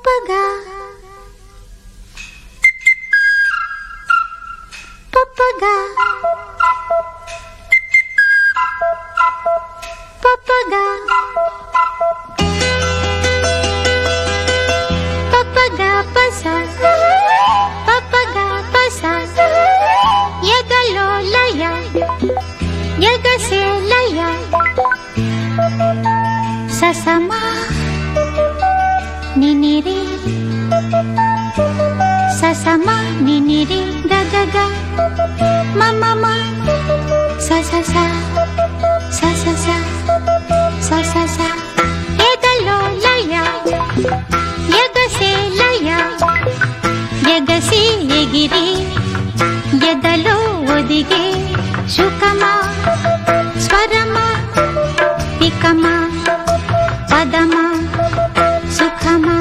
పప్పగా పప్పగా పప్పగా పప్పగా పస పప్పగా పస ఎగలో లయ ఎగసే లయ ససమా నినిరి ససమా నినిరి గగగ మమమ ససస ససస ససస ఎగలో లయ ఎగసే లయ ఎగసి ఎగిరి ఎదలో ఒదిగే శుకమా స్వరమా పికమా పదమా సుఖమా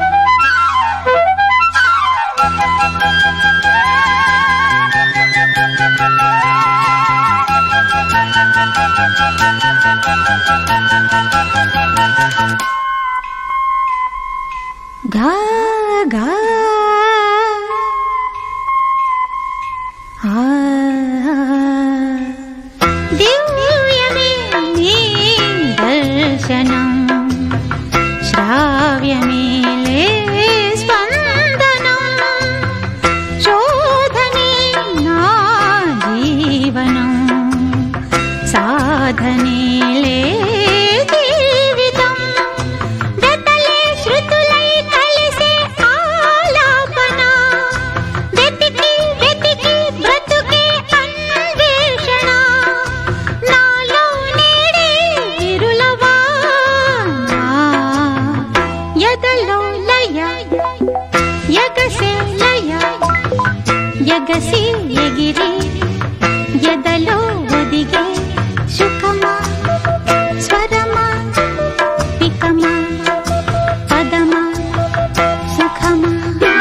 గా గా దివ్యమే నీ దర్శనం శ్రావ్యమేలే స్పందనం శోధనే నా జీవనం సాధనేలే జీవితం గతలే శృతులై కలిసే ఆలాపన వెతికి వెతికి బ్రతుకే అన్వేషణ నాలో నేడే ఇరులవా ఎదలో లయ ఎగసే లయ ఎగసి ఎగిరి ఎదలో ఒదిగే శుకమా స్వరమా పికమా పదమా సుఖమా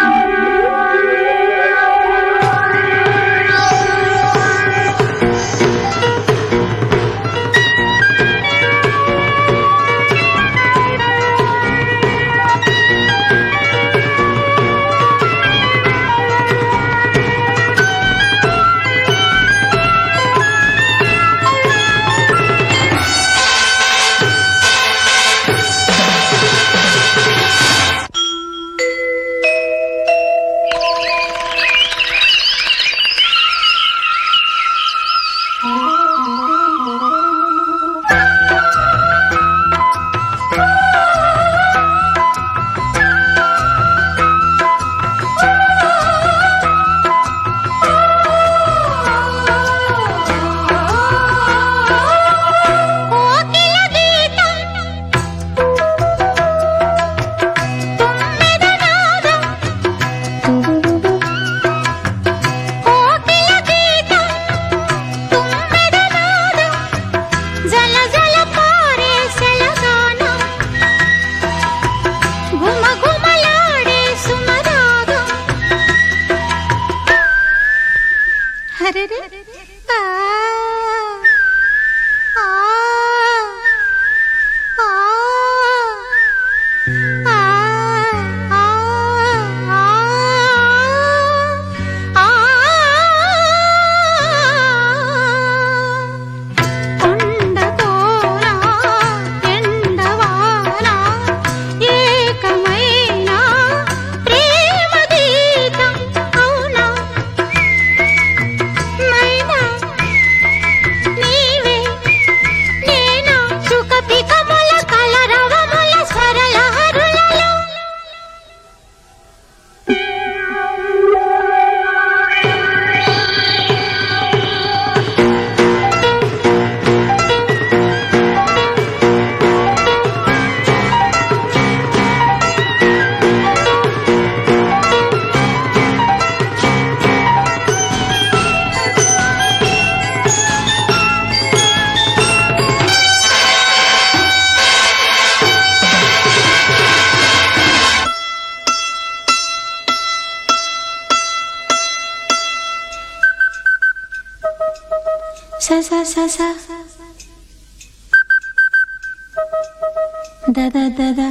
sa sa sa sa da da da da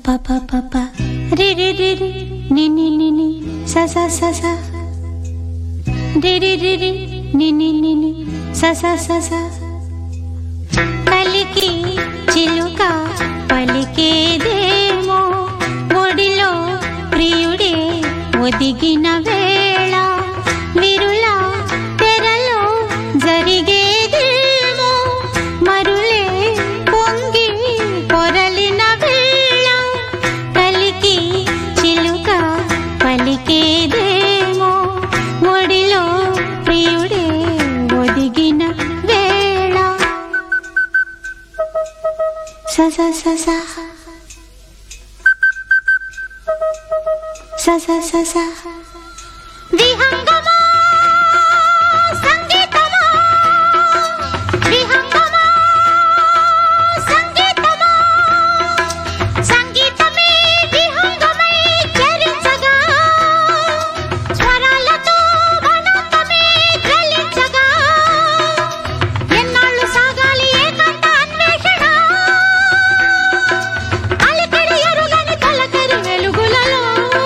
పప పప రి రి రి రి ని ని ని ని స స స స రి రి రి రి ని ని ని ని స స స స కలికి చిలుక పలికేదేమో ఒడిలో ప్రియుడే ఒదిగిన వేళ విరుల తెరలో జరిగేదేమో మరులే పొంగి పొరలిన వేళ కలికి చిలుక పలికేదేమో ఒడిలో ప్రియుడే ఒదిగిన వేళ స స స స స స స స విహంగమా సంగీతమా విహంగమా సంగీతమా సంగీతమే విహంగమై చరించగా స్వరాలతో వనంతమే జ్వలించగా ఎన్నాళ్ళు సాగాలి ఏకాంత అన్వేషణ అలకడి ఎరుగని తొలకరి వెలుగులలో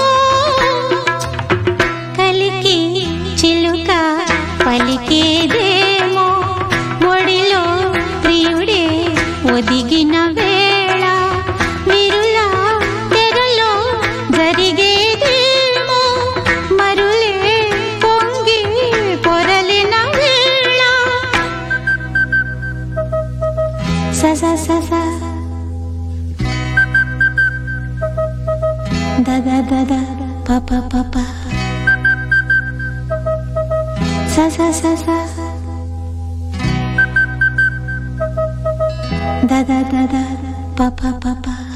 కలికి చిలుక పలికేదేమో ఒడిలో ప్రియుడే ఒదిగిన వేళ విరుల తెరలో జరిగేదేమో మరులే పొంగి పొరలిన వేళ స స స స ద ద ద ద ప ప ప ప స స స స ద ద ద ద ప ప ప ప